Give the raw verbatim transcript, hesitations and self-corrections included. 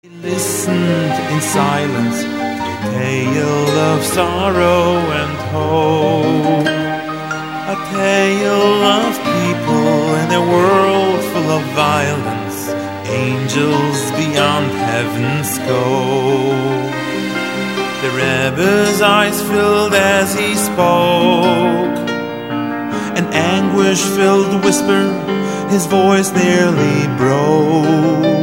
He listened in silence to a tale of sorrow and hope, a tale of people in a world full of violence, angels beyond heaven's scope. The Rebbe's eyes filled as he spoke, an anguish-filled whisper, his voice nearly broke.